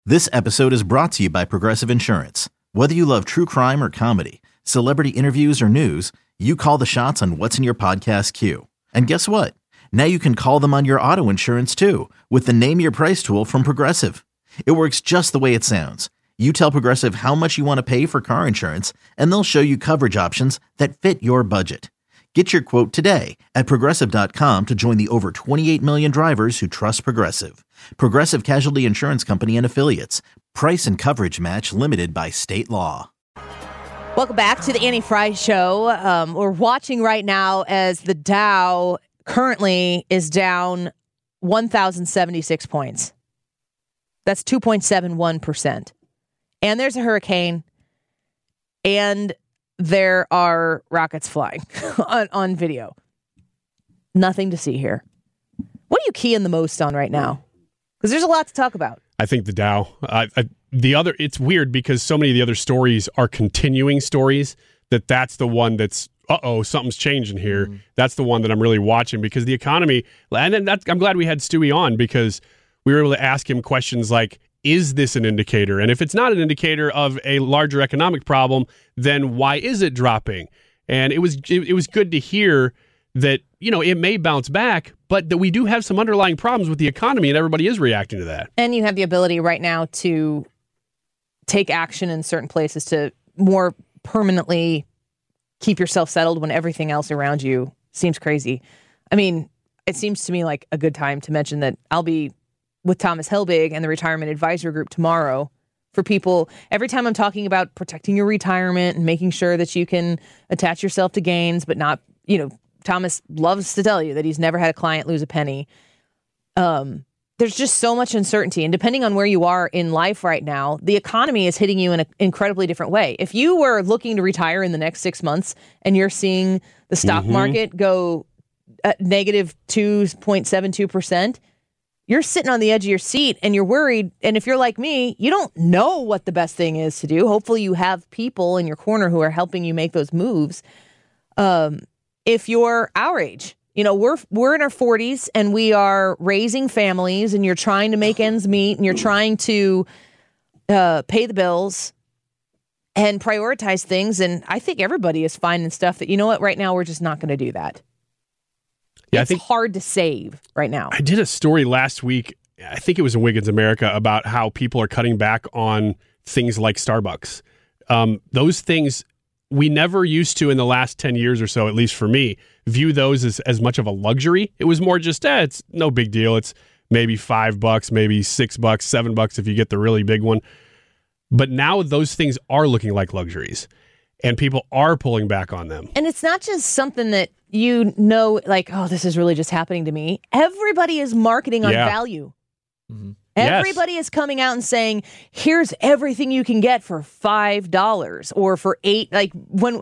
This episode is brought to you by Progressive Insurance. Whether you love true crime or comedy, celebrity interviews or news, you call the shots on what's in your podcast queue. And guess what? Now you can call them on your auto insurance too with the Name Your Price tool from Progressive. It works just the way it sounds. You tell Progressive how much you want to pay for car insurance, and they'll show you coverage options that fit your budget. Get your quote today at Progressive.com to join the over 28 million drivers who trust Progressive. Progressive Casualty Insurance Company and Affiliates. Price and coverage match limited by state law. Welcome back to the Annie Frey Show. We're watching right now as the Dow currently is down 1,076 points. That's 2.71%. And there's a hurricane, and there are rockets flying on video. Nothing to see here. What are you keying the most on right now? Because there's a lot to talk about. I think the Dow. It's weird because so many of the other stories are continuing stories that's the one that's, something's changing here. Mm-hmm. That's the one that I'm really watching because the economy, and then I'm glad we had Stewie on because we were able to ask him questions like, is this an indicator? And if it's not an indicator of a larger economic problem, then why is it dropping? And it was good to hear that, it may bounce back, but that we do have some underlying problems with the economy and everybody is reacting to that. And you have the ability right now to take action in certain places to more permanently keep yourself settled when everything else around you seems crazy. I mean, it seems to me like a good time to mention that I'll be with Thomas Helbig and the Retirement Advisor Group tomorrow for people. Every time I'm talking about protecting your retirement and making sure that you can attach yourself to gains, but not, Thomas loves to tell you that he's never had a client lose a penny. There's just so much uncertainty. And depending on where you are in life right now, the economy is hitting you in an incredibly different way. If you were looking to retire in the next 6 months and you're seeing the stock market go at negative 2.72%, you're sitting on the edge of your seat and you're worried. And if you're like me, you don't know what the best thing is to do. Hopefully you have people in your corner who are helping you make those moves. If you're our age, we're in our 40s and we are raising families and you're trying to make ends meet and you're trying to pay the bills and prioritize things. And I think everybody is finding stuff that, right now we're just not going to do that. Yeah, it's hard to save right now. I did a story last week, I think it was in Wiggins America, about how people are cutting back on things like Starbucks. Those things we never used to in the last 10 years or so, at least for me, view those as much of a luxury. It was more just, it's no big deal. It's maybe $5, maybe $6, $7 if you get the really big one. But now those things are looking like luxuries and people are pulling back on them. And it's not just something that like, this is really just happening to me. Everybody is marketing on value. Mm-hmm. Everybody is coming out and saying, here's everything you can get for $5 or for $8. Like when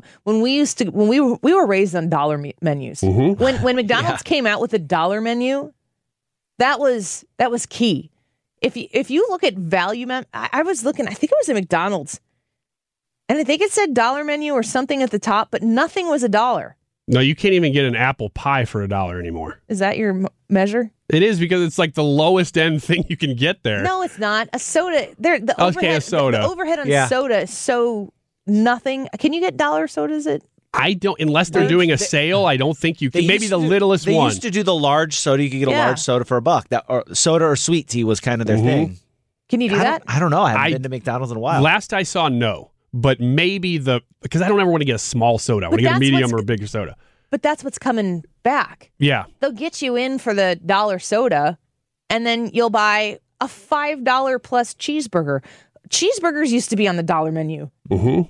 we were raised on dollar menus. Mm-hmm. When McDonald's came out with a dollar menu, that was key. If you look at value, I was looking, I think it was at McDonald's, and I think it said dollar menu or something at the top, but nothing was $1. No, you can't even get an apple pie for $1 anymore. Is that your measure? It is because it's like the lowest end thing you can get there. No, it's not. A soda. The overhead on soda is so nothing. Can you get dollar sodas at? I don't, unless they're doing a sale. I don't think you can. Maybe the littlest one. They used to do the large soda. You could get a large soda for $1. Soda or sweet tea was kind of their thing. Can you do that? I don't know. I haven't been to McDonald's in a while. Last I saw, no. But maybe because I don't ever want to get a small soda. I want to get a medium or a bigger soda. But that's what's coming back. Yeah. They'll get you in for the dollar soda, and then you'll buy a $5 plus cheeseburger. Cheeseburgers used to be on the dollar menu. Mm-hmm.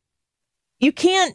You can't.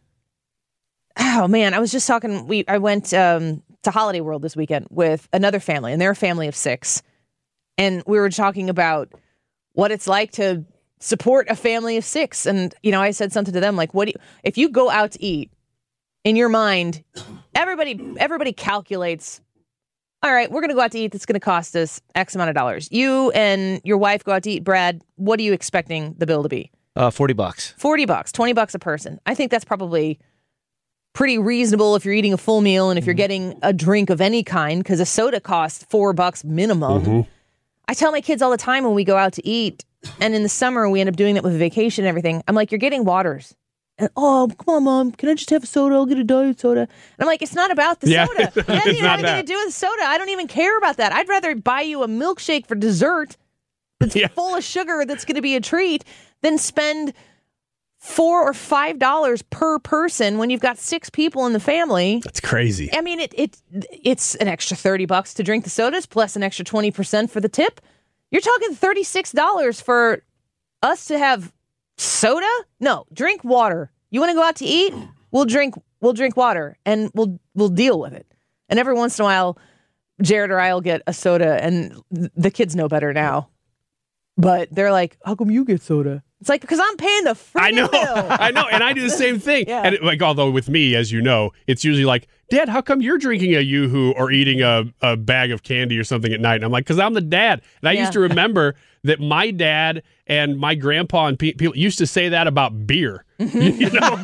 Oh, man. I was just talking. I went to Holiday World this weekend with another family, and they're a family of 6. And we were talking about what it's like to support a family of 6. And, I said something to them like, if you go out to eat, in your mind, everybody calculates, all right, we're going to go out to eat. That's going to cost us X amount of dollars. You and your wife go out to eat. Brad, what are you expecting the bill to be? $40. $40, $20 a person. I think that's probably pretty reasonable if you're eating a full meal and if you're getting a drink of any kind, because a soda costs $4 minimum. Mm-hmm. I tell my kids all the time when we go out to eat, And in the summer, we end up doing that with vacation and everything. I'm like, you're getting waters. And, oh, come on, Mom. Can I just have a soda? I'll get a diet soda. And I'm like, it's not about the soda. It doesn't even have anything to do with soda. I don't even care about that. I'd rather buy you a milkshake for dessert that's full of sugar that's going to be a treat than spend $4 or $5 per person when you've got 6 people in the family. That's crazy. I mean, it's an extra $30 to drink the sodas plus an extra 20% for the tip. You're talking $36 for us to have soda? No, drink water. You want to go out to eat? We'll drink water and we'll deal with it. And every once in a while, Jared or I'll get a soda, and the kids know better now. But they're like, "How come you get soda?" It's like, because I'm paying the freaking bill. I know, and I do the same thing. And although with me, as you know, it's usually like, Dad, how come you're drinking a Yoo-Hoo or eating a bag of candy or something at night? And I'm like, because I'm the dad. And I used to remember that my dad and my grandpa and people used to say that about beer. You know,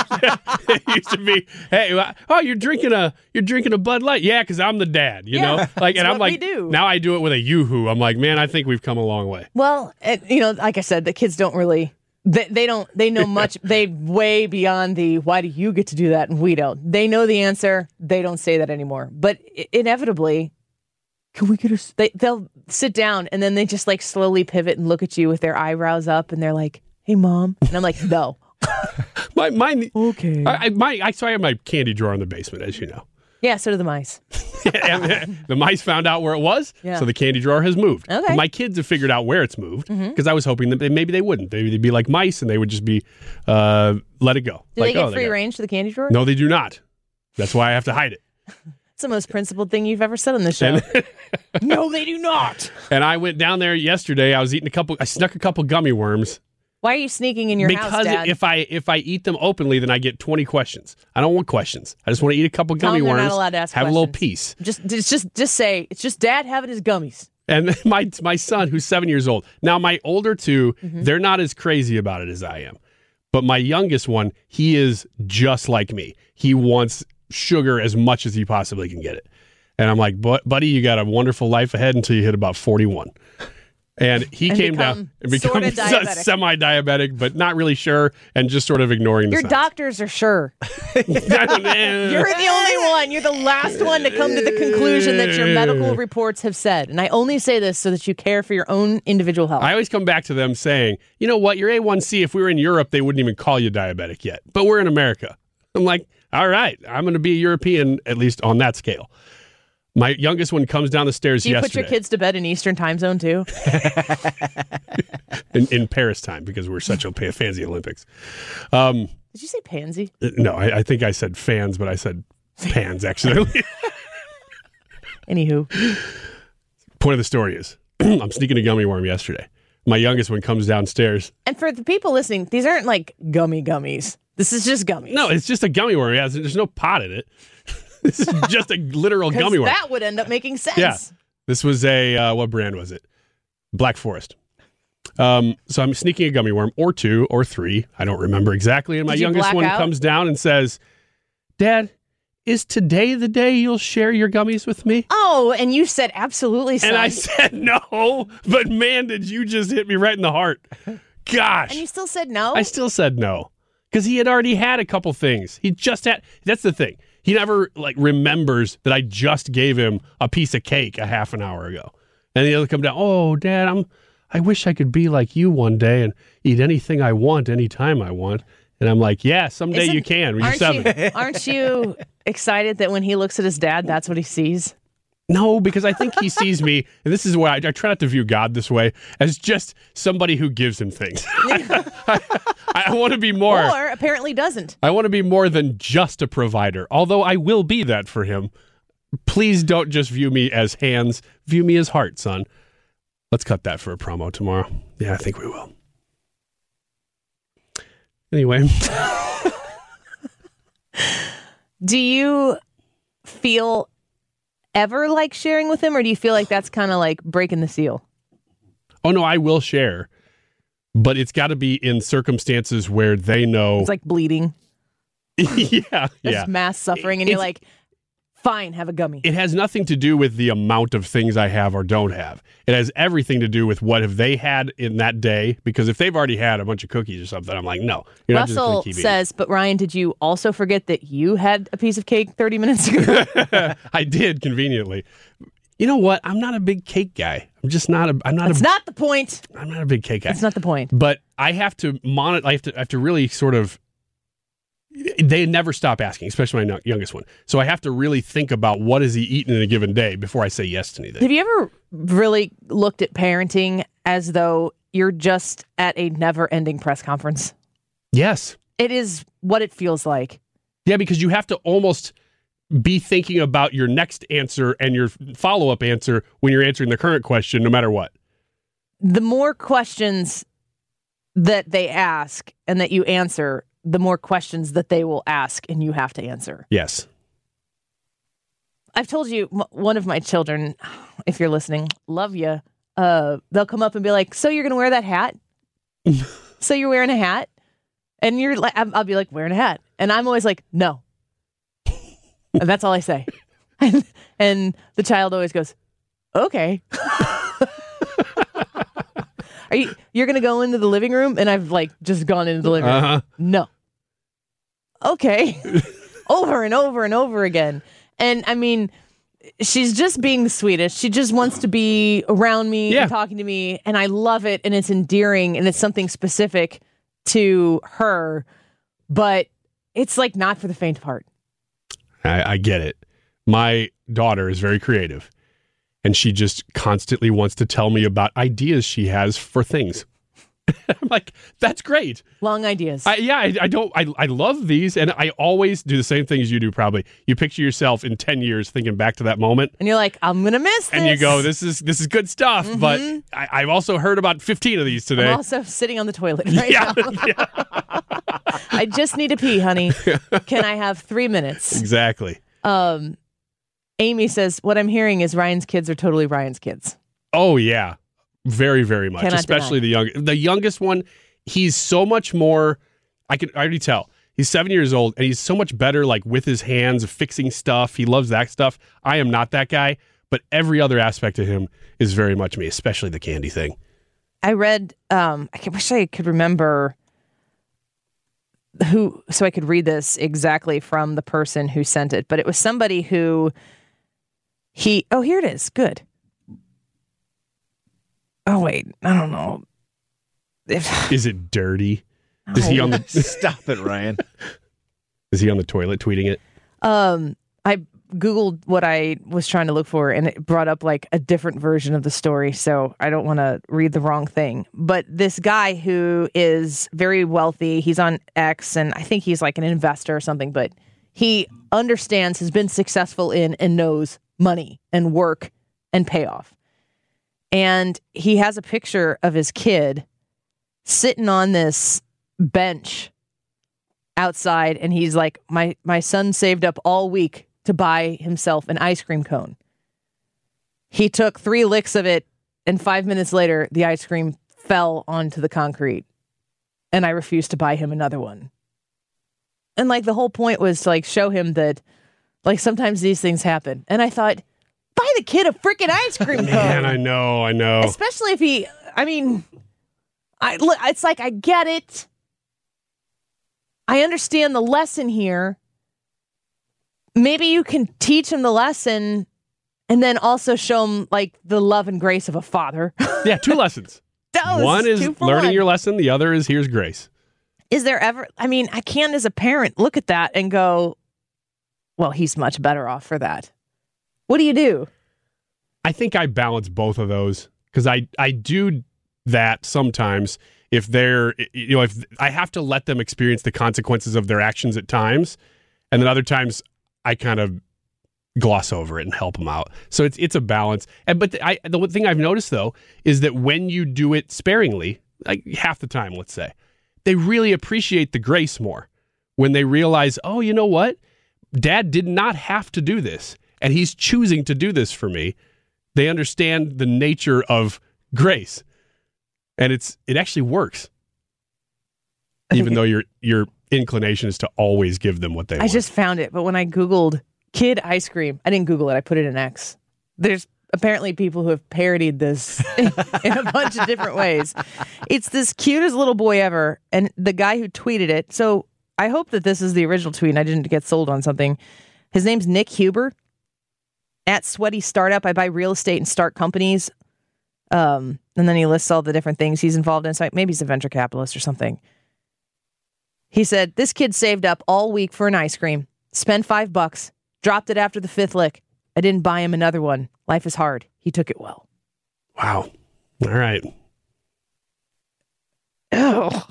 it used to be, hey, oh, you're drinking a Bud Light, yeah, because I'm the dad. You know, like, and I'm like, now I do it with a Yoo-Hoo. I'm like, man, I think we've come a long way. Well, you know, like I said, the kids don't really. They know much. They way beyond the why do you get to do that and we don't. They know the answer. They don't say that anymore. But inevitably, can we get they'll sit down and then they just like slowly pivot and look at you with their eyebrows up and they're like, "Hey, Mom," and I'm like, "No." Mine. Okay. So I have my candy drawer in the basement, as you know. Yeah, so do the mice. And the mice found out where it was, so the candy drawer has moved. Okay. My kids have figured out where it's moved because I was hoping that maybe they wouldn't. They'd be like mice and they would just be let it go. Do they get free range to the candy drawer? No, they do not. That's why I have to hide it. It's the most principled thing you've ever said on this show. No, they do not. And I went down there yesterday. I snuck a couple gummy worms. Why are you sneaking in your house, Dad? Because if I eat them openly, then I get 20 questions. I don't want questions. I just want to eat a couple gummy worms. Not allowed to ask have questions. A little piece. Just say it's just Dad having his gummies. And my son, who's 7 years old. Now my older two, they're not as crazy about it as I am. But my youngest one, he is just like me. He wants sugar as much as he possibly can get it. And I'm like, buddy, you got a wonderful life ahead until you hit about 41. And he came down and become semi-diabetic, but not really sure, and just sort of ignoring the Your signs. doctors are sure. You're the only one. You're the last one to come to the conclusion that your medical reports have said. And I only say this so that you care for your own individual health. I always come back to them saying, you know what, your A1C, if we were in Europe, they wouldn't even call you diabetic yet. But we're in America. I'm like, all right, I'm going to be a European, at least on that scale. My youngest one comes down the stairs yesterday. Do you put your kids to bed in Eastern time zone, too? in Paris time, because we're such a fans of the Olympics. Did you say pansy? No, I think I said fans, but I said pans, accidentally. Anywho. Point of the story is, I'm sneaking a gummy worm yesterday. My youngest one comes downstairs. And for the people listening, these aren't like gummies. This is just gummies. No, it's just a gummy worm. Yeah, there's no pot in it. This is just a literal gummy worm. That would end up making sense. Yeah. This was what brand was it? Black Forest. So I'm sneaking a gummy worm, or 2 or 3. I don't remember exactly. And my youngest one comes down and says, Dad, is today the day you'll share your gummies with me? Oh, and you said absolutely, son. And I said no, but man, did you just hit me right in the heart. Gosh. And you still said no? I still said no. Because he had already had a couple things. That's the thing. He never remembers that I just gave him a piece of cake a half an hour ago. And he'll come down, oh, Dad, I wish I could be like you one day and eat anything I want, anytime I want. And I'm like, yeah, someday you can when you're 7. Aren't you excited that when he looks at his dad, that's what he sees? No, because I think he sees me, and this is why I try not to view God this way, as just somebody who gives him things. I want to be more. Or apparently doesn't. I want to be more than just a provider, although I will be that for him. Please don't just view me as hands. View me as heart, son. Let's cut that for a promo tomorrow. Yeah, I think we will. Anyway. Do you feel ever like sharing with him, or do you feel like that's kind of like breaking the seal? Oh, no, I will share. But it's got to be in circumstances where they know. It's like bleeding. Yeah. There's mass suffering, and you're like, Fine, have a gummy. It has nothing to do with the amount of things I have or don't have. It has everything to do with what have they had in that day. Because if they've already had a bunch of cookies or something, I'm like, no. You're not just Russell gonna keep says, but Ryan, did you also forget that you had a piece of cake 30 minutes ago? I did, conveniently. You know what? I'm not a big cake guy. I'm just not a. That's not the point. I'm not a big cake guy. That's not the point. But I have to monitor. I have to really sort of. They never stop asking, especially my youngest one. So I have to really think about what has he eaten in a given day before I say yes to anything. Have you ever really looked at parenting as though you're just at a never-ending press conference? Yes. It is what it feels like. Yeah, because you have to almost be thinking about your next answer and your follow-up answer when you're answering the current question, no matter what. The more questions that they ask and that you answer, the more questions that they will ask and you have to answer. Yes. I've told you, one of my children, if you're listening, love you. They'll come up and be like, so you're going to wear that hat? So you're wearing a hat? And you're like, I'll be like, wearing a hat. And I'm always like, no. And that's all I say. And the child always goes, okay. You're going to go into the living room? And I've like just gone into the living room. Uh-huh. No. Okay. Over and over and over again. And I mean, she's just being the sweetest. She just wants to be around me and talking to me. And I love it. And it's endearing. And it's something specific to her. But it's like not for the faint of heart. I get it. My daughter is very creative. And she just constantly wants to tell me about ideas she has for things. I'm like, that's great. Long ideas. I love these. And I always do the same thing as you do, probably. You picture yourself in 10 years thinking back to that moment. And you're like, I'm going to miss this. And you go, this is good stuff. Mm-hmm. But I've also heard about 15 of these today. I'm also sitting on the toilet right now. I just need to pee, honey. Can I have 3 minutes? Exactly. Amy says, what I'm hearing is Ryan's kids are totally Ryan's kids. Oh, yeah. Very, very much. Cannot especially deny. the youngest one. He's so much more, I already tell. He's 7 years old, and he's so much better like with his hands, fixing stuff. He loves that stuff. I am not that guy, but every other aspect of him is very much me, especially the candy thing. I read, I wish I could remember who, so I could read this exactly from the person who sent it, but it was somebody who here it is. Good. Oh, wait, I don't know. Is it dirty? No. Is he on the Stop it, Ryan. Is he on the toilet tweeting it? I Googled what I was trying to look for, and it brought up like a different version of the story, so I don't want to read the wrong thing. But this guy who is very wealthy, he's on X, and I think he's like an investor or something, but he understands, has been successful in, and knows money and work and payoff. And he has a picture of his kid sitting on this bench outside, and he's like, my son saved up all week to buy himself an ice cream cone. He took 3 licks of it, and 5 minutes later, the ice cream fell onto the concrete, and I refused to buy him another one. And like the whole point was to like show him that like sometimes these things happen. And I thought, buy the kid a freaking ice cream cone. Man, I know. Especially if it's like, I get it. I understand the lesson here. Maybe you can teach him the lesson and then also show him like the love and grace of a father. Yeah, 2 lessons. One is learning your lesson. The other is here's grace. Is there ever, I can't as a parent look at that and go, well, he's much better off for that. What do you do? I think I balance both of those because I do that sometimes if if I have to let them experience the consequences of their actions at times, and then other times I kind of gloss over it and help them out. So it's a balance. But the one thing I've noticed though is that when you do it sparingly, like half the time, let's say, they really appreciate the grace more when they realize, oh, you know what? Dad did not have to do this, and he's choosing to do this for me. They understand the nature of grace, and it actually works. Even though your inclination is to always give them what they want. I just found it, but when I Googled Kid ice cream. I didn't Google it. I put it in X. There's apparently people who have parodied this in a bunch of different ways. It's this cutest little boy ever. And the guy who tweeted it. So I hope that this is the original tweet and I didn't get sold on something. His name's Nick Huber. At Sweaty Startup, I buy real estate and start companies. And then he lists all the different things he's involved in. So maybe he's a venture capitalist or something. He said, this kid saved up all week for an ice cream, spent $5, dropped it after the 5th lick. I didn't buy him another one. Life is hard. He took it well. Wow. All right. Oh.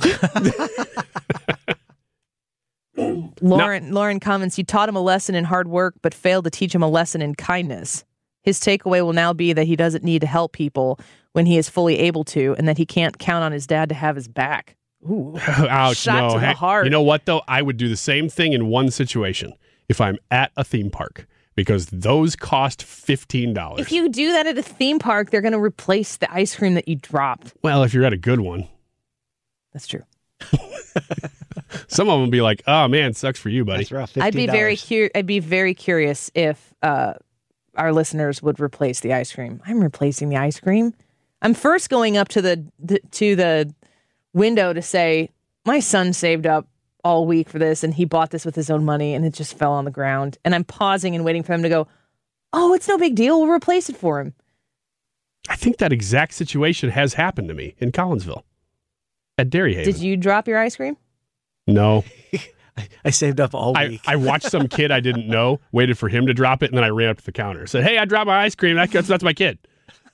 Lauren comments, you taught him a lesson in hard work, but failed to teach him a lesson in kindness. His takeaway will now be that he doesn't need to help people when he is fully able to, and that he can't count on his dad to have his back. Ooh. Ouch. Shot to the heart. You know what, though? I would do the same thing in one situation if I'm at a theme park, because those cost $15. If you do that at a theme park, they're going to replace the ice cream that you dropped. Well, if you're at a good one. That's true. Some of them will be like, oh, man, sucks for you, buddy. That's rough. I'd be very curious if our listeners would replace the ice cream. I'm replacing the ice cream. I'm first going up to the window to say, my son saved up all week for this, and he bought this with his own money, and it just fell on the ground. And I'm pausing and waiting for him to go, oh, it's no big deal. We'll replace it for him. I think that exact situation has happened to me in Collinsville at Dairy Haven. Did you drop your ice cream? No. I saved up all week. I watched some kid I didn't know, waited for him to drop it, and then I ran up to the counter. Said, hey, I dropped my ice cream. That's my kid.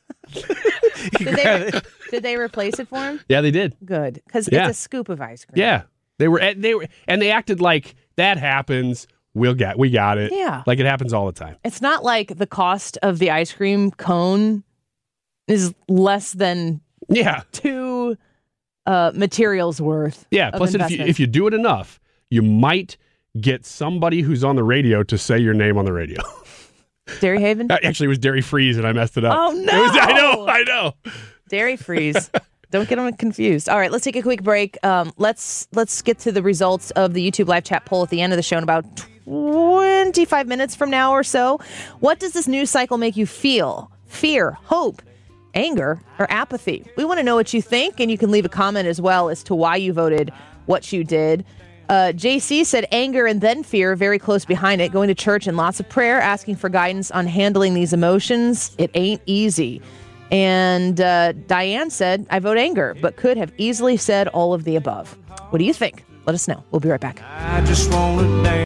Did they replace it for him? Yeah, they did. Good, because it's a scoop of ice cream. Yeah, they were, and they acted like that happens. We got it. Yeah, like it happens all the time. It's not like the cost of the ice cream cone is less than 2 materials worth. Yeah. Plus, if you do it enough, you might get somebody who's on the radio to say your name on the radio. Dairy Haven? Actually, it was Dairy Freeze, and I messed it up. Oh, no. I know. Dairy Freeze. Don't get them confused. All right, let's take a quick break. Let's get to the results of the YouTube live chat poll at the end of the show in about 25 minutes from now or so. What does this news cycle make you feel? Fear, hope, anger, or apathy? We want to know what you think, and you can leave a comment as well as to why you voted what you did. JC said anger and then fear, very close behind it. Going to church and lots of prayer, asking for guidance on handling these emotions. It ain't easy. And Diane said, I vote anger, but could have easily said all of the above. What do you think? Let us know. We'll be right back. I just want to dance.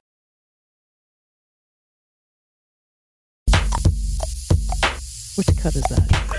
Which cut is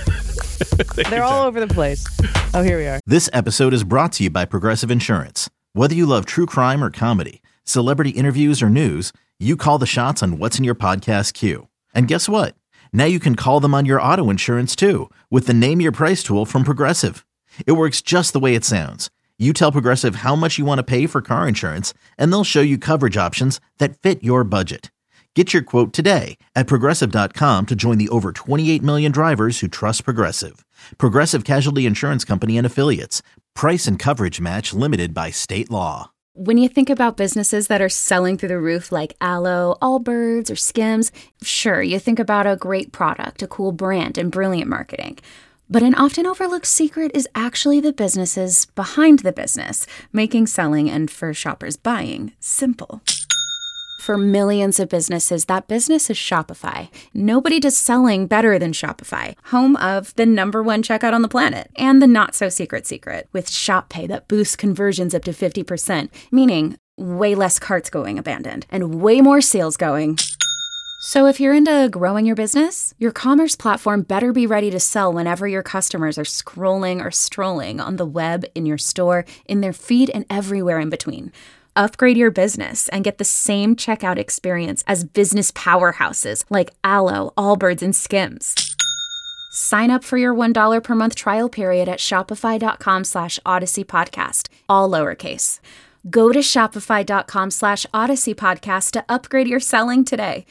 that? They're all over the place. Oh, here we are. This episode is brought to you by Progressive Insurance. Whether you love true crime or comedy, celebrity interviews or news, you call the shots on what's in your podcast queue. And guess what? Now you can call them on your auto insurance too with the Name Your Price tool from Progressive. It works just the way it sounds. You tell Progressive how much you want to pay for car insurance, and they'll show you coverage options that fit your budget. Get your quote today at Progressive.com to join the over 28 million drivers who trust Progressive. Progressive Casualty Insurance Company and Affiliates. Price and coverage match limited by state law. When you think about businesses that are selling through the roof like Aloe, Allbirds, or Skims, sure, you think about a great product, a cool brand, and brilliant marketing. But an often overlooked secret is actually the businesses behind the business, making selling and, for shoppers, buying simple. For millions of businesses, that business is Shopify. Nobody does selling better than Shopify, home of the #1 checkout on the planet, and the not-so-secret secret, with Shop Pay that boosts conversions up to 50%, meaning way less carts going abandoned, and way more sales going. So if you're into growing your business, your commerce platform better be ready to sell whenever your customers are scrolling or strolling on the web, in your store, in their feed, and everywhere in between. Upgrade your business and get the same checkout experience as business powerhouses like Aloe, Allbirds, and Skims. Sign up for your $1 per month trial period at shopify.com/Odyssey Podcast, all lowercase. Go to shopify.com/Odyssey Podcast to upgrade your selling today.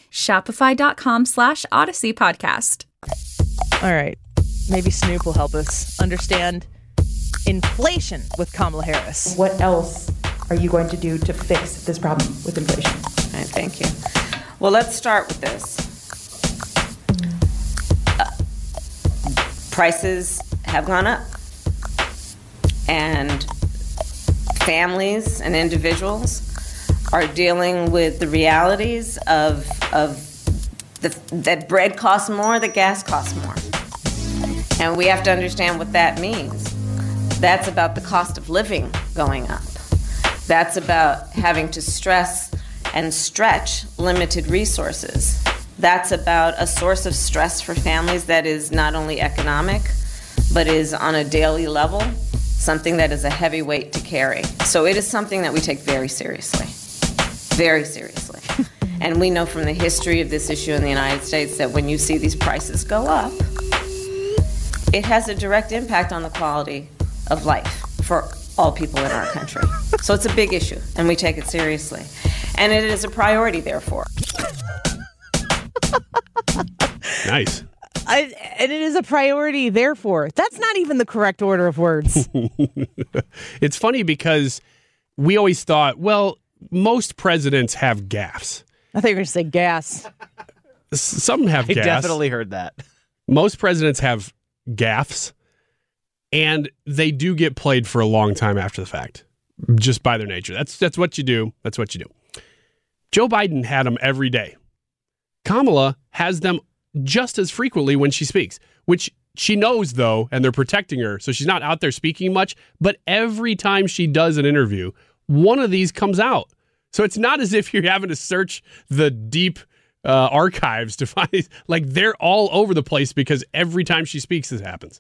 Shopify.com/Odyssey Podcast. All right. Maybe Snoop will help us understand inflation with Kamala Harris. What else are you going to do to fix this problem with inflation? All right, thank you. Well, let's start with this. Prices have gone up, and families and individuals are dealing with the realities of that bread costs more, that gas costs more. And we have to understand what that means. That's about the cost of living going up. That's about having to stress and stretch limited resources. That's about a source of stress for families that is not only economic, but is on a daily level, something that is a heavy weight to carry. So it is something that we take very seriously, very seriously. And we know from the history of this issue in the United States that when you see these prices go up, it has a direct impact on the quality of life for all people in our country. So it's a big issue, and we take it seriously. And it is a priority, therefore. Nice. And it is a priority, therefore. That's not even the correct order of words. It's funny because we always thought, well, most presidents have gaffes. I think you're going to say gas. Some have I gaffes. definitely heard that. Most presidents have gaffes, and they do get played for a long time after the fact, just by their nature. That's what you do. That's what you do. Joe Biden had them every day. Kamala has them just as frequently when she speaks, which she knows, though, and they're protecting her, so she's not out there speaking much. But every time she does an interview, one of these comes out. So it's not as if you're having to search the deep archives to find, like, they're all over the place because every time she speaks, this happens.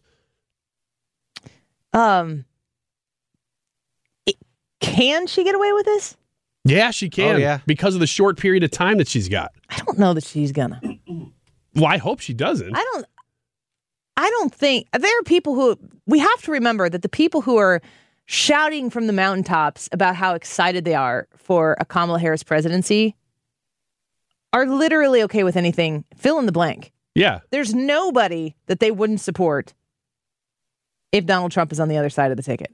Can she get away with this? Yeah, she can. Oh, yeah. Because of the short period of time that she's got. I don't know that she's gonna. Well, I hope she doesn't. I don't think there are people who we have to remember that the people who are shouting from the mountaintops about how excited they are for a Kamala Harris presidency are literally okay with anything. Fill in the blank. Yeah. There's nobody that they wouldn't support if Donald Trump is on the other side of the ticket.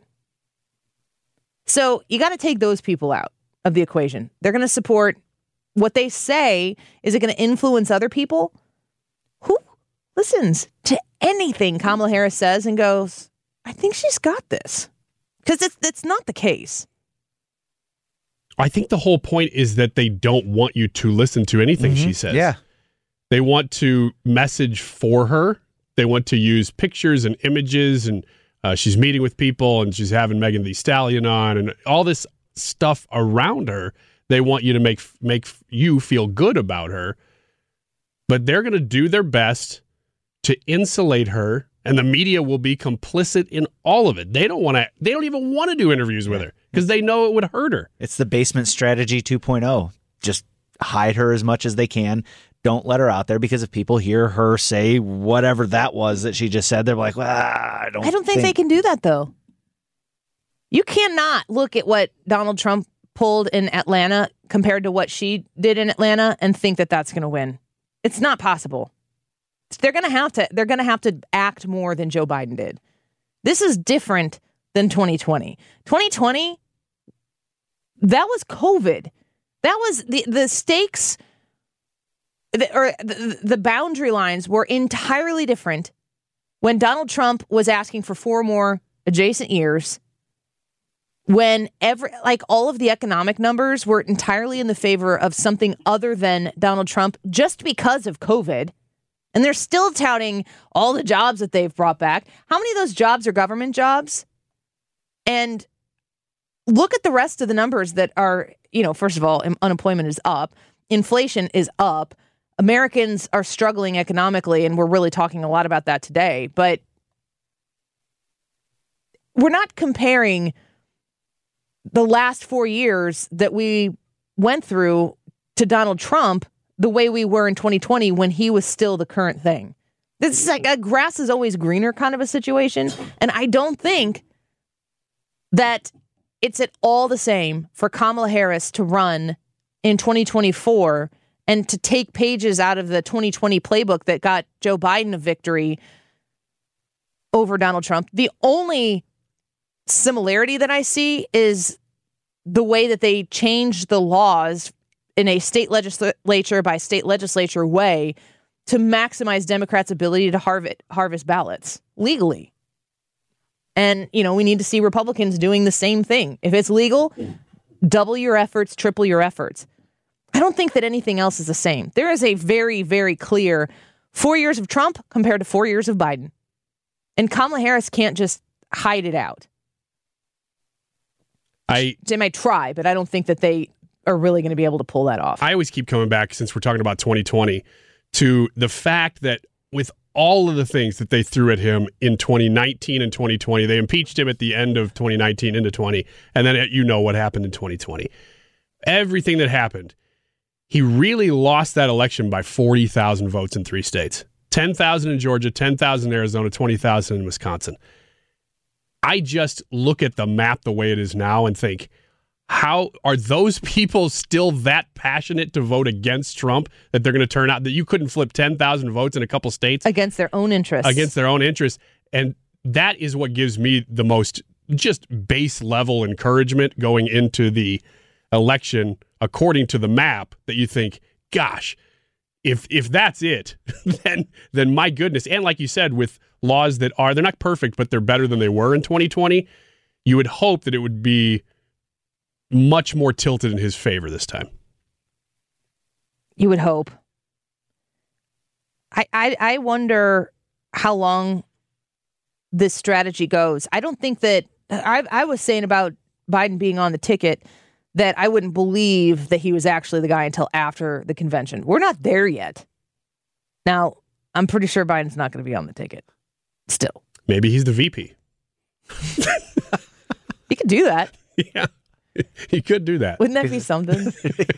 So you got to take those people out of the equation. They're going to support what they say. Is it going to influence other people? Who listens to anything Kamala Harris says and goes, I think she's got this? Because it's not the case. I think the whole point is that they don't want you to listen to anything she says. Yeah. They want to message for her. They want to use pictures and images, and she's meeting with people, and she's having Megan Thee Stallion on, and all this stuff around her. They want you to make you feel good about her, but they're going to do their best to insulate her, and the media will be complicit in all of it. They don't even want to do interviews with her because they know it would hurt her. It's the basement strategy 2.0. Just hide her as much as they can. Don't let her out there, because if people hear her say whatever that was that she just said, they're like, well, I don't think they can do that, though. You cannot look at what Donald Trump pulled in Atlanta compared to what she did in Atlanta and think that that's going to win. It's not possible. They're going to have to act more than Joe Biden did. This is different than 2020. 2020, that was COVID. That was the stakes, the boundary lines were entirely different when Donald Trump was asking for 4 more adjacent years, when all of the economic numbers were entirely in the favor of something other than Donald Trump just because of COVID. And they're still touting all the jobs that they've brought back. How many of those jobs are government jobs? And look at the rest of the numbers that are, first of all, unemployment is up. Inflation is up. Americans are struggling economically, and we're really talking a lot about that today. But we're not comparing the last 4 years that we went through to Donald Trump the way we were in 2020 when he was still the current thing. This is like a grass is always greener kind of a situation. And I don't think that it's at all the same for Kamala Harris to run in 2024 and to take pages out of the 2020 playbook that got Joe Biden a victory over Donald Trump. The only similarity that I see is the way that they changed the laws in a state legislature by state legislature way to maximize Democrats' ability to harvest ballots legally. And, we need to see Republicans doing the same thing. If it's legal, double your efforts, triple your efforts. I don't think that anything else is the same. There is a very, very clear 4 years of Trump compared to 4 years of Biden. And Kamala Harris can't just hide it out. They might try, but I don't think that they are really going to be able to pull that off. I always keep coming back, since we're talking about 2020, to the fact that with all of the things that they threw at him in 2019 and 2020, they impeached him at the end of 2019 into 20, and then what happened in 2020. Everything that happened, he really lost that election by 40,000 votes in 3 states. 10,000 in Georgia, 10,000 in Arizona, 20,000 in Wisconsin. I just look at the map the way it is now and think, how are those people still that passionate to vote against Trump that they're going to turn out, that you couldn't flip 10,000 votes in a couple states? Against their own interests. Against their own interests. And that is what gives me the most just base level encouragement going into the election, according to the map, that you think, gosh, if that's it, then my goodness. And like you said, with laws that they're not perfect, but they're better than they were in 2020, you would hope that it would be much more tilted in his favor this time. You would hope. I wonder how long this strategy goes. I don't think that I was saying about Biden being on the ticket that I wouldn't believe that he was actually the guy until after the convention. We're not there yet. Now, I'm pretty sure Biden's not going to be on the ticket still. Maybe he's the VP. He could do that. Yeah. He could do that. Wouldn't that be something?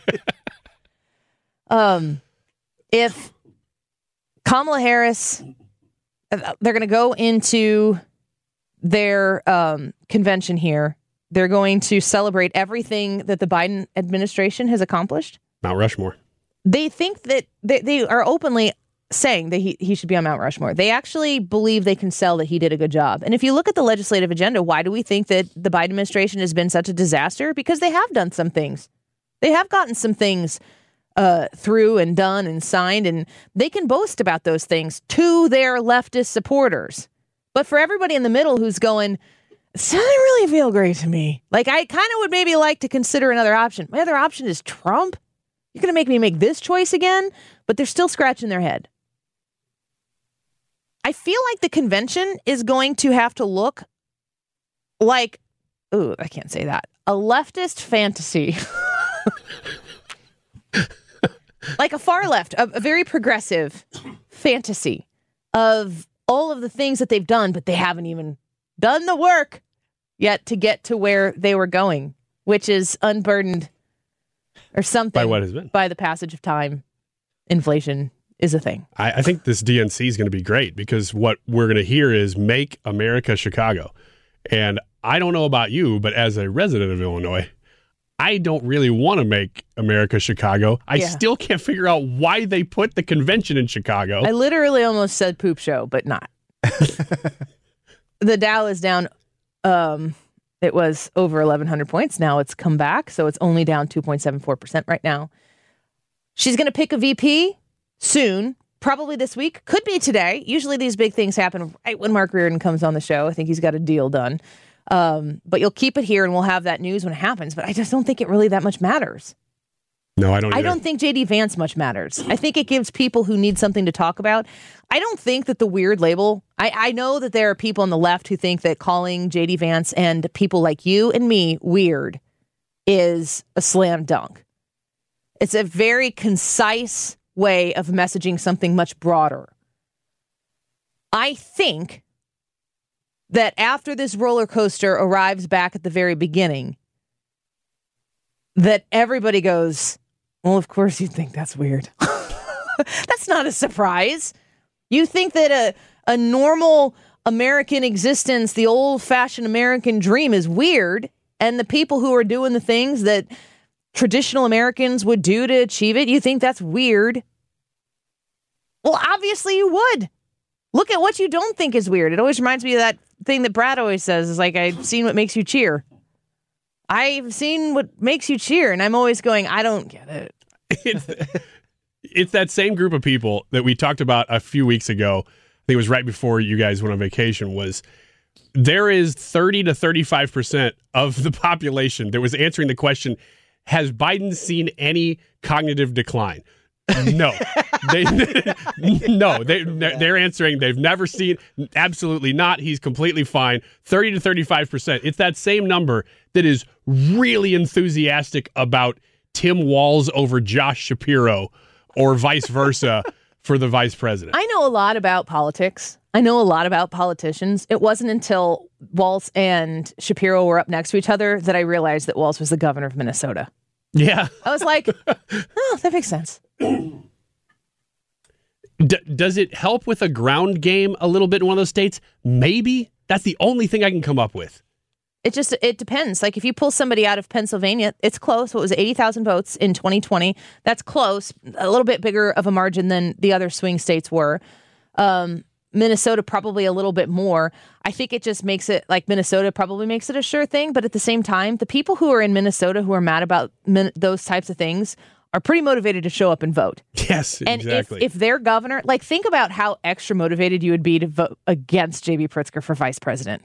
If Kamala Harris, they're going to go into their convention here. They're going to celebrate everything that the Biden administration has accomplished. Mount Rushmore. They think that they are openly saying that he should be on Mount Rushmore. They actually believe they can sell that he did a good job. And if you look at the legislative agenda, why do we think that the Biden administration has been such a disaster? Because they have done some things. They have gotten some things through and done and signed, and they can boast about those things to their leftist supporters. But for everybody in the middle who's going, it doesn't really feel great to me. Like, I kind of would maybe like to consider another option. My other option is Trump. You're going to make me make this choice again? But they're still scratching their head. I feel like the convention is going to have to look like, I can't say that, a leftist fantasy. Like a far left, a very progressive fantasy of all of the things that they've done, but they haven't even done the work yet to get to where they were going, which is unburdened or something by what has been. By the passage of time. Inflation is a thing. I think this DNC is going to be great, because what we're going to hear is Make America Chicago. And I don't know about you, but as a resident of Illinois, I don't really want to make America Chicago. I still can't figure out why they put the convention in Chicago. I literally almost said poop show, but not. The Dow is down. It was over 1,100 points. Now it's come back, so it's only down 2.74% right now. She's going to pick a VP soon, probably this week. Could be today. Usually these big things happen right when Mark Reardon comes on the show. I think he's got a deal done. But you'll keep it here, and we'll have that news when it happens. But I just don't think it really that much matters. No, I don't either. I don't think J.D. Vance much matters. I think it gives people who need something to talk about. I don't think that the weird label, I know that there are people on the left who think that calling J.D. Vance and people like you and me weird is a slam dunk. It's a very concise way of messaging something much broader. I think that after this roller coaster arrives back at the very beginning, that everybody goes, well, of course you think that's weird. That's not a surprise. You think that a normal American existence, the old-fashioned American dream, is weird, and the people who are doing the things that traditional Americans would do to achieve it, you think that's weird. Well, obviously you would. Look at what you don't think is weird. It always reminds me of that thing that Brad always says, is like, I've seen what makes you cheer. I've seen what makes you cheer, and I'm always going, I don't get it. It's that same group of people that we talked about a few weeks ago. I think it was right before you guys went on vacation. Was there is 30 to 35% of the population that was answering the question, has Biden seen any cognitive decline? No. They're answering they've never seen, absolutely not. He's completely fine. 30 to 35%. It's that same number that is really enthusiastic about Tim Walz over Josh Shapiro or vice versa for the vice president. I know a lot about politics. I know a lot about politicians. It wasn't until Walz and Shapiro were up next to each other that I realized that Walz was the governor of Minnesota. Yeah. I was like, oh, that makes sense. Does it help with a ground game a little bit in one of those states? Maybe. That's the only thing I can come up with. It depends. Like if you pull somebody out of Pennsylvania, it's close. What was it, 80,000 votes in 2020? That's close. A little bit bigger of a margin than the other swing states were. Minnesota probably a little bit more. I think it just makes it like Minnesota probably makes it a sure thing. But at the same time, the people who are in Minnesota who are mad about those types of things are pretty motivated to show up and vote. Yes, and exactly. if their governor, like think about how extra motivated you would be to vote against J.B. Pritzker for vice president.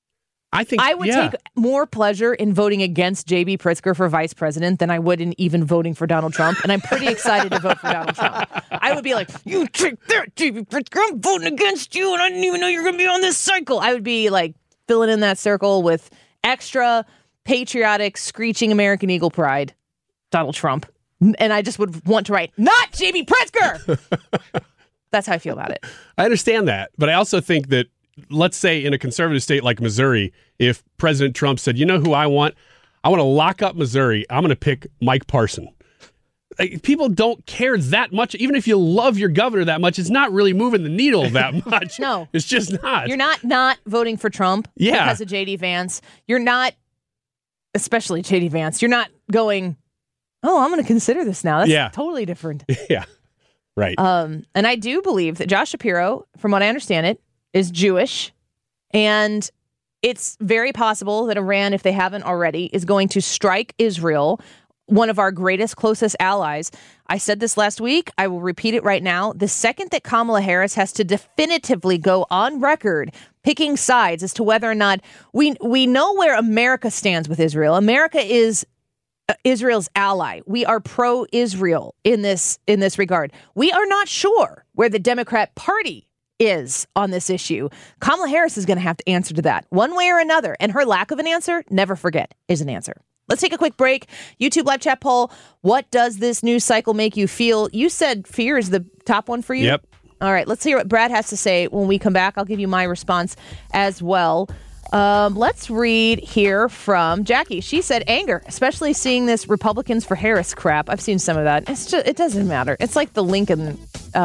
I would take more pleasure in voting against J.B. Pritzker for vice president than I would in even voting for Donald Trump. And I'm pretty excited to vote for Donald Trump. I would be like, you take that, J.B. Pritzker. I'm voting against you, and I didn't even know you're going to be on this cycle. I would be like filling in that circle with extra patriotic, screeching American Eagle pride, Donald Trump. And I just would want to write, not J.B. Pritzker. That's how I feel about it. I understand that. But I also think that, let's say in a conservative state like Missouri, if President Trump said, you know who I want? I want to lock up Missouri. I'm going to pick Mike Parson. Like, people don't care that much. Even if you love your governor that much, it's not really moving the needle that much. No. It's just not. You're not voting for Trump because of J.D. Vance. You're not, especially J.D. Vance, you're not going, oh, I'm going to consider this now. That's totally different. Yeah, right. And I do believe that Josh Shapiro, from what I understand it, is Jewish, and it's very possible that Iran, if they haven't already, is going to strike Israel, one of our greatest, closest allies. I said this last week. I will repeat it right now. The second that Kamala Harris has to definitively go on record picking sides as to whether or not we know where America stands with Israel. America is Israel's ally. We are pro-Israel in this regard. We are not sure where the Democrat Party is on this issue. Kamala Harris is going to have to answer to that one way or another. And her lack of an answer, never forget, is an answer. Let's take a quick break. YouTube live chat poll. What does this news cycle make you feel? You said fear is the top one for you. Yep. All right. Let's hear what Brad has to say when we come back. I'll give you my response as well. Let's read here from Jackie. She said anger, especially seeing this Republicans for Harris crap. I've seen some of that. It doesn't matter. It's like the Lincoln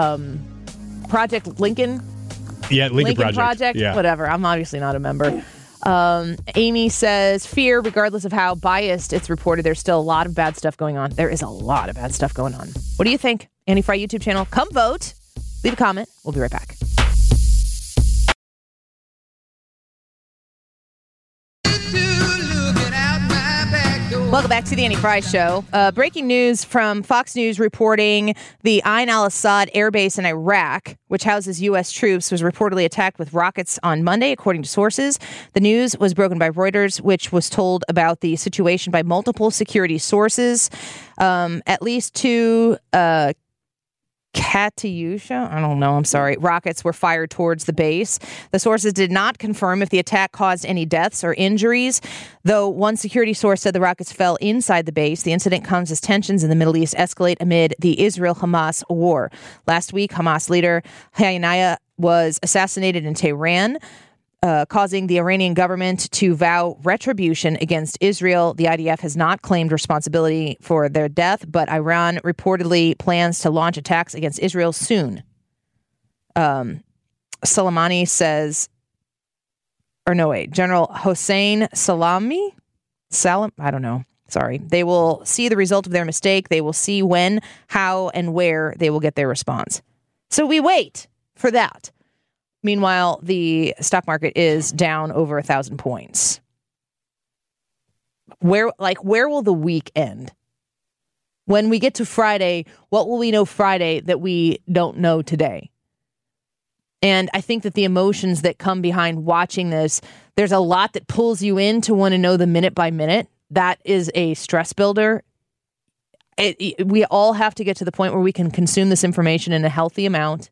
Project Lincoln. Yeah, Lincoln Project. Yeah. Whatever. I'm obviously not a member. Amy says fear, regardless of how biased it's reported, there's still a lot of bad stuff going on. There is a lot of bad stuff going on. What do you think? Anti-Fry YouTube channel. Come vote. Leave a comment. We'll be right back. Welcome back to the Annie Fry Show. Breaking news from Fox News reporting the Ain al-Assad air base in Iraq, which houses U.S. troops, was reportedly attacked with rockets on Monday, according to sources. The news was broken by Reuters, which was told about the situation by multiple security sources. At least two Katyusha, I don't know, I'm sorry, rockets were fired towards the base. The sources did not confirm if the attack caused any deaths or injuries, though one security source said the rockets fell inside the base. The incident comes as tensions in the Middle East escalate amid the Israel-Hamas war. Last week, Hamas leader Haniyeh was assassinated in Tehran, causing the Iranian government to vow retribution against Israel. The IDF has not claimed responsibility for their death, but Iran reportedly plans to launch attacks against Israel soon. Soleimani says, General Hossein Salami? I don't know. Sorry. They will see the result of their mistake. They will see when, how, and where they will get their response. So we wait for that. Meanwhile, the stock market is down over 1,000 points. Where will the week end? When we get to Friday, what will we know Friday that we don't know today? And I think that the emotions that come behind watching this, there's a lot that pulls you in to want to know the minute by minute. That is a stress builder. We all have to get to the point where we can consume this information in a healthy amount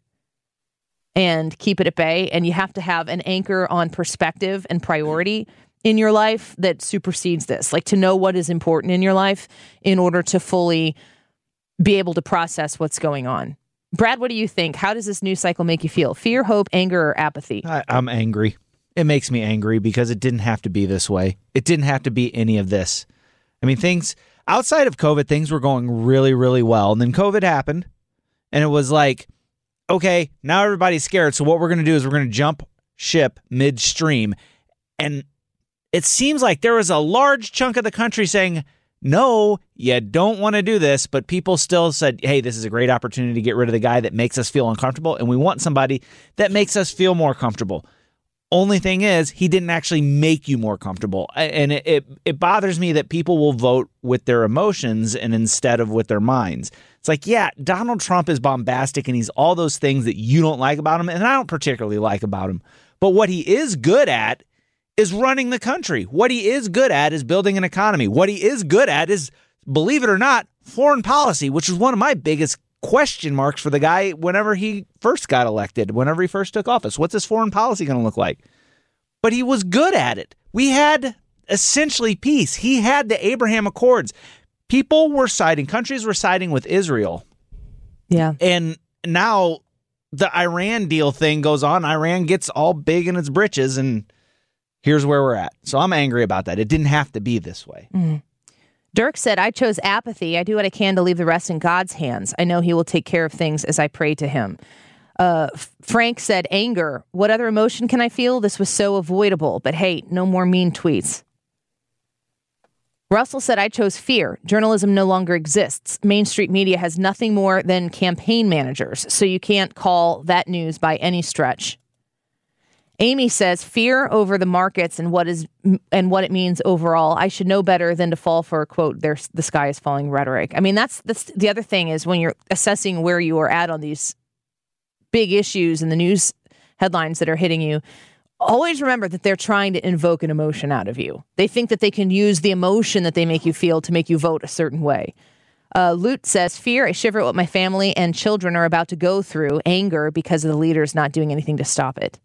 and keep it at bay. And you have to have an anchor on perspective and priority in your life that supersedes this, like to know what is important in your life in order to fully be able to process what's going on. Brad, what do you think? How does this news cycle make you feel? Fear, hope, anger, or apathy? I'm angry. It makes me angry because it didn't have to be this way. It didn't have to be any of this. I mean, things outside of COVID, things were going really, really well. And then COVID happened and it was like, okay, now everybody's scared. So what we're going to do is we're going to jump ship midstream. And it seems like there was a large chunk of the country saying, no, you don't want to do this. But people still said, hey, this is a great opportunity to get rid of the guy that makes us feel uncomfortable. And we want somebody that makes us feel more comfortable. Only thing is, he didn't actually make you more comfortable. And it bothers me that people will vote with their emotions and instead of with their minds. It's like, yeah, Donald Trump is bombastic and he's all those things that you don't like about him. And I don't particularly like about him. But what he is good at is running the country. What he is good at is building an economy. What he is good at is, believe it or not, foreign policy, which is one of my biggest question marks for the guy whenever he first got elected, whenever he first took office. What's his foreign policy going to look like? But he was good at it. We had essentially peace. He had the Abraham Accords. People were siding, countries were siding with Israel. Yeah. And now the Iran deal thing goes on. Iran gets all big in its britches, and here's where we're at. So I'm angry about that. It didn't have to be this way. Mm. Dirk said, I chose apathy. I do what I can to leave the rest in God's hands. I know he will take care of things as I pray to him. Frank said, anger. What other emotion can I feel? This was so avoidable. But hey, no more mean tweets. Russell said, I chose fear. Journalism no longer exists. Main Street media has nothing more than campaign managers, so you can't call that news by any stretch. Amy says, fear over the markets and what it means overall. I should know better than to fall for, quote, the sky is falling rhetoric. I mean, that's the other thing is when you're assessing where you are at on these big issues and the news headlines that are hitting you, always remember that they're trying to invoke an emotion out of you. They think that they can use the emotion that they make you feel to make you vote a certain way. Lute says, fear, I shiver at what my family and children are about to go through. Anger because of the leaders not doing anything to stop it.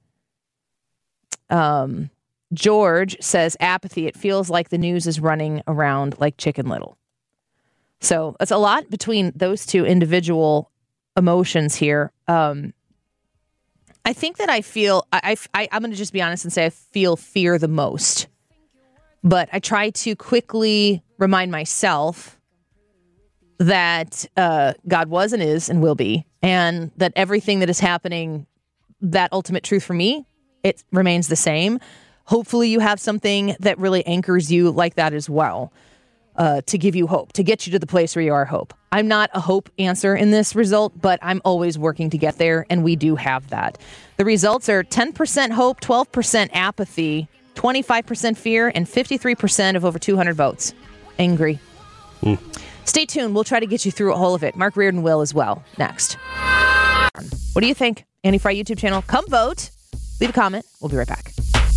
George says, apathy. It feels like the news is running around like Chicken Little. So it's a lot between those two individual emotions here. I think that I feel, I'm going to just be honest and say I feel fear the most. But I try to quickly remind myself that God was and is and will be, and that everything that is happening, that ultimate truth for me, it remains the same. Hopefully you have something that really anchors you like that as well, to give you hope, to get you to the place where you are hope. I'm not a hope answer in this result, but I'm always working to get there, and we do have that. The results are 10% hope, 12% apathy, 25% fear, and 53% of over 200 votes. Angry. Stay tuned. We'll try to get you through all of it. Mark Reardon will as well. Next. What do you think? Annie Frey YouTube channel. Come vote. Leave a comment. We'll be right back.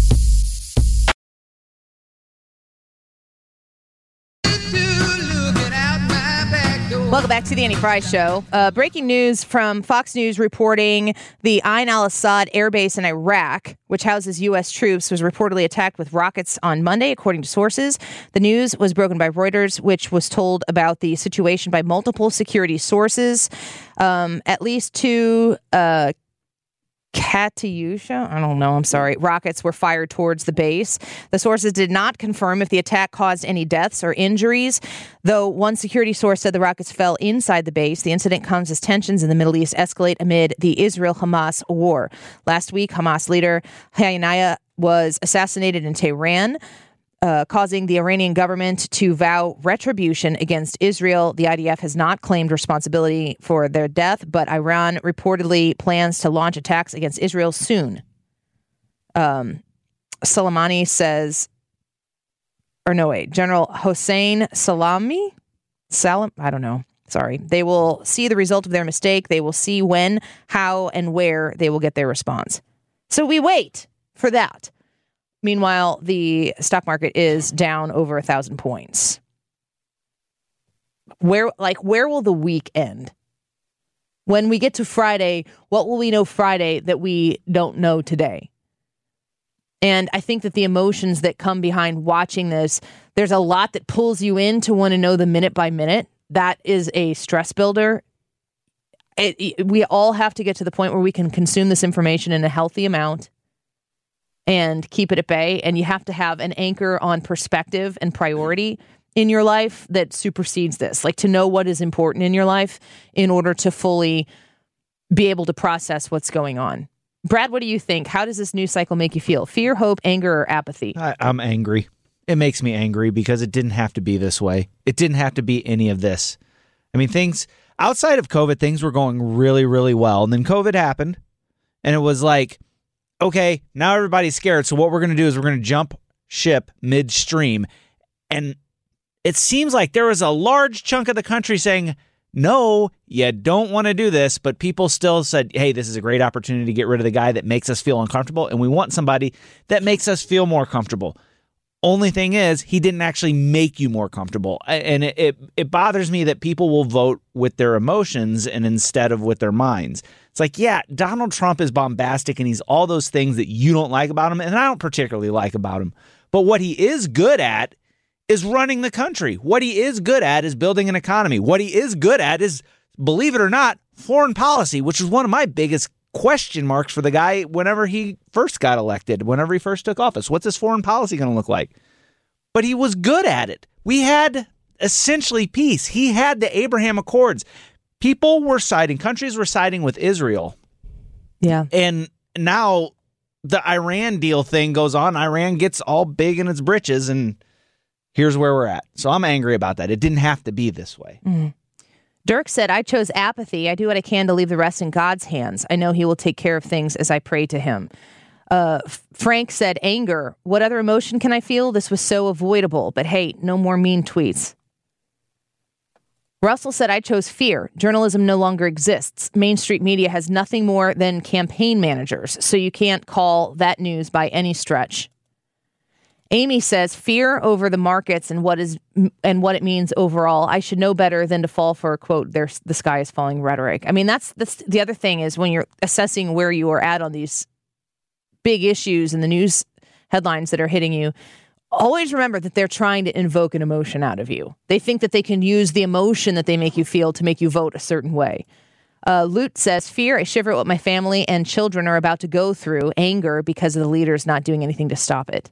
Welcome back to the Annie Frey Show. Breaking news from Fox News reporting the Ain al-Assad air base in Iraq, which houses U.S. troops, was reportedly attacked with rockets on Monday, according to sources. The news was broken by Reuters, which was told about the situation by multiple security sources. At least two Katyusha, rockets were fired towards the base. The sources did not confirm if the attack caused any deaths or injuries, though one security source said the rockets fell inside the base. The incident comes as tensions in the Middle East escalate amid the Israel-Hamas war. Last week, Hamas leader Haniyeh was assassinated in Tehran, causing the Iranian government to vow retribution against Israel. The IDF has not claimed responsibility for their death, but Iran reportedly plans to launch attacks against Israel soon. Soleimani says, General Hossein Salami I don't know. Sorry. They will see the result of their mistake. They will see when, how, and where they will get their response. So we wait for that. Meanwhile, the stock market is down over 1,000 points. Where will the week end? When we get to Friday, what will we know Friday that we don't know today? And I think that the emotions that come behind watching this, there's a lot that pulls you in to want to know the minute by minute. That is a stress builder. We all have to get to the point where we can consume this information in a healthy amount and keep it at bay. And you have to have an anchor on perspective and priority in your life that supersedes this, like to know what is important in your life in order to fully be able to process what's going on. Brad, what do you think? How does this news cycle make you feel? Fear, hope, anger, or apathy? I'm angry. It makes me angry because it didn't have to be this way. It didn't have to be any of this. I mean, things outside of COVID, things were going really, really well. And then COVID happened and it was like, okay, now everybody's scared. So what we're going to do is we're going to jump ship midstream. And it seems like there was a large chunk of the country saying, no, you don't want to do this. But people still said, hey, this is a great opportunity to get rid of the guy that makes us feel uncomfortable. And we want somebody that makes us feel more comfortable. Only thing is, he didn't actually make you more comfortable. And it bothers me that people will vote with their emotions and instead of with their minds. It's like, yeah, Donald Trump is bombastic and he's all those things that you don't like about him. And I don't particularly like about him. But what he is good at is running the country. What he is good at is building an economy. What he is good at is, believe it or not, foreign policy, which is one of my biggest question marks for the guy whenever he first got elected, whenever he first took office. What's his foreign policy going to look like? But he was good at it. We had essentially peace. He had the Abraham Accords. Countries were siding with Israel. Yeah. And now the Iran deal thing goes on. Iran gets all big in its britches, and here's where we're at. So I'm angry about that. It didn't have to be this way. Mm-hmm. Dirk said, I chose apathy. I do what I can to leave the rest in God's hands. I know he will take care of things as I pray to him. Frank said, anger. What other emotion can I feel? This was so avoidable. But hey, no more mean tweets. Russell said, I chose fear. Journalism no longer exists. Main Street media has nothing more than campaign managers, so you can't call that news by any stretch. Amy says, fear over the markets and what it means overall. I should know better than to fall for, quote, the sky is falling rhetoric. I mean, that's the other thing is when you're assessing where you are at on these big issues and the news headlines that are hitting you, always remember that they're trying to invoke an emotion out of you. They think that they can use the emotion that they make you feel to make you vote a certain way. Lute says, fear, I shiver at what my family and children are about to go through. Anger because of the leaders not doing anything to stop it.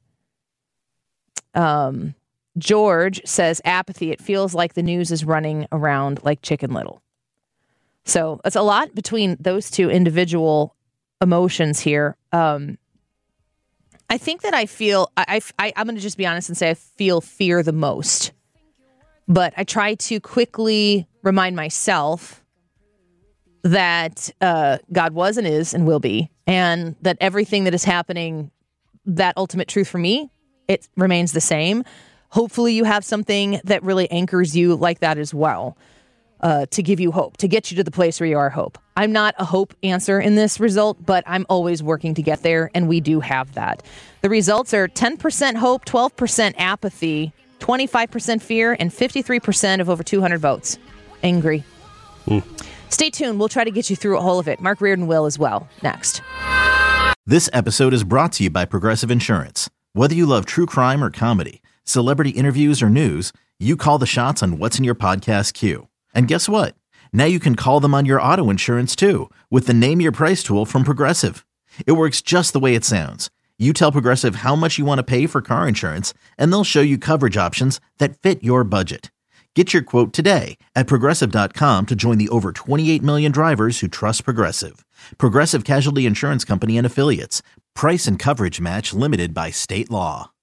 George says, apathy. It feels like the news is running around like Chicken Little. So it's a lot between those two individual emotions here. I think that I feel, I'm going to just be honest and say I feel fear the most. But I try to quickly remind myself that God was and is and will be, and that everything that is happening, that ultimate truth for me, it remains the same. Hopefully you have something that really anchors you like that as well, to give you hope, to get you to the place where you are hope. I'm not a hope answer in this result, but I'm always working to get there, and we do have that. The results are 10% hope, 12% apathy, 25% fear, and 53% of over 200 votes. Angry. Stay tuned. We'll try to get you through all of it. Mark Reardon will as well. Next. This episode is brought to you by Progressive Insurance. Whether you love true crime or comedy, celebrity interviews or news, you call the shots on what's in your podcast queue. And guess what? Now you can call them on your auto insurance too with the Name Your Price tool from Progressive. It works just the way it sounds. You tell Progressive how much you want to pay for car insurance, and they'll show you coverage options that fit your budget. Get your quote today at Progressive.com to join the over 28 million drivers who trust Progressive. Progressive Casualty Insurance Company and Affiliates. Price and coverage match limited by state law.